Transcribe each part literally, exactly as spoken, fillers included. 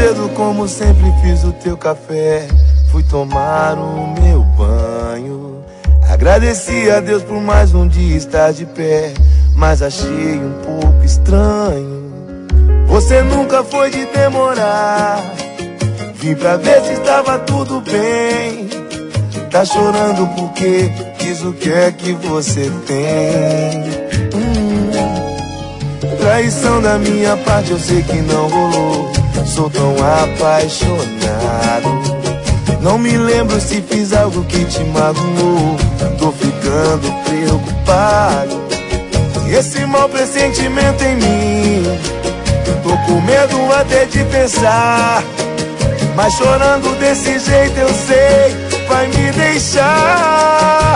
cedo, como sempre, fiz o teu café. Fui tomar o meu banho. Agradeci a Deus por mais um dia estar de pé, mas achei um pouco estranho. Você nunca foi de demorar. Vim pra ver se estava tudo bem. Tá chorando porque diz o que é que você tem. hum. Traição da minha parte eu sei que não rolou. Sou tão apaixonado. Não me lembro se fiz algo que te magoou. Tô ficando preocupado. Esse mau pressentimento em mim, tô com medo até de pensar. Mas chorando desse jeito eu sei, vai me deixar.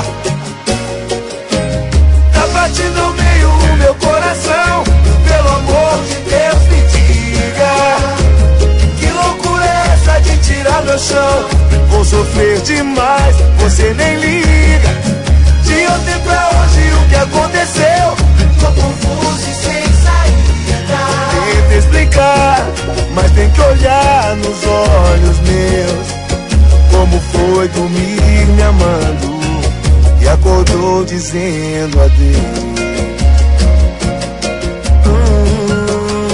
Tá batendo ao meio o meu coração. Pelo amor de Deus me diga, que loucura é essa de tirar meu chão? Vou sofrer demais, você nem liga. De ontem pra hoje o que aconteceu? Tô confuso e sem saída. Tenta explicar, mas tem que olhar nos olhos meus. Como foi dormir me amando e acordou dizendo adeus. hum.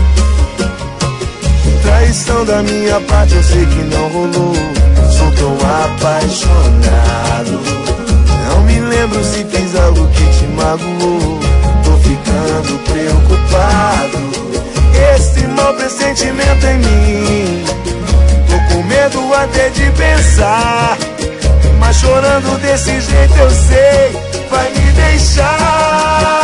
Traição da minha parte eu sei que não rolou. Sou tão apaixonado. Não me lembro se fiz algo que te magoou. Tô ficando preocupado. Esse mau pressentimento em mim, tô com medo até de pensar. Mas chorando desse jeito eu sei, vai me deixar.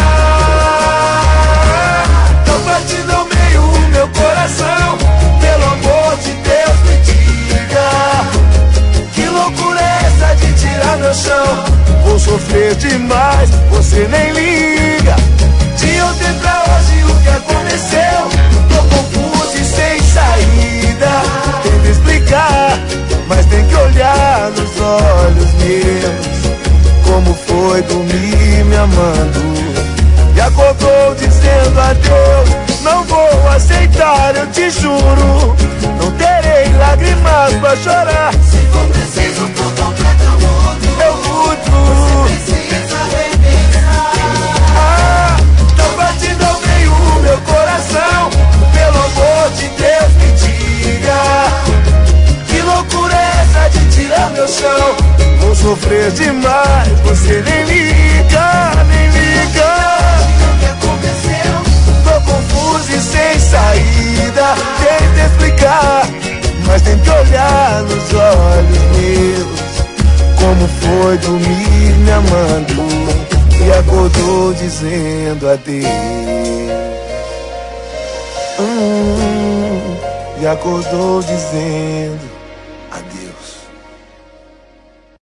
Tá batendo ao meio o meu coração. Pelo amor de Deus me diga, que loucura é essa de tirar meu chão? Vou sofrer demais, você nem liga. De ontem pra hoje o que aconteceu? Tô confuso e sem saída. Tenta explicar, mas tem que olhar nos olhos meus. Como foi dormir me amando e acordou dizendo adeus. Não vou aceitar, eu te juro. Não terei lágrimas pra chorar. Se for preciso por completo eu mudo. Eu mudo. Você precisa repensar. Ah, tá batendo ao meio o meu coração. Pelo amor de Deus me diga, que loucura é essa de tirar meu chão? Vou sofrer demais, você nem liga, nem liga. O que aconteceu? Tô confuso e sem saída. Tenta explicar, mas tem que olhar nos olhos meus. Como foi dormir me amando e acordou dizendo adeus. hum, E acordou dizendo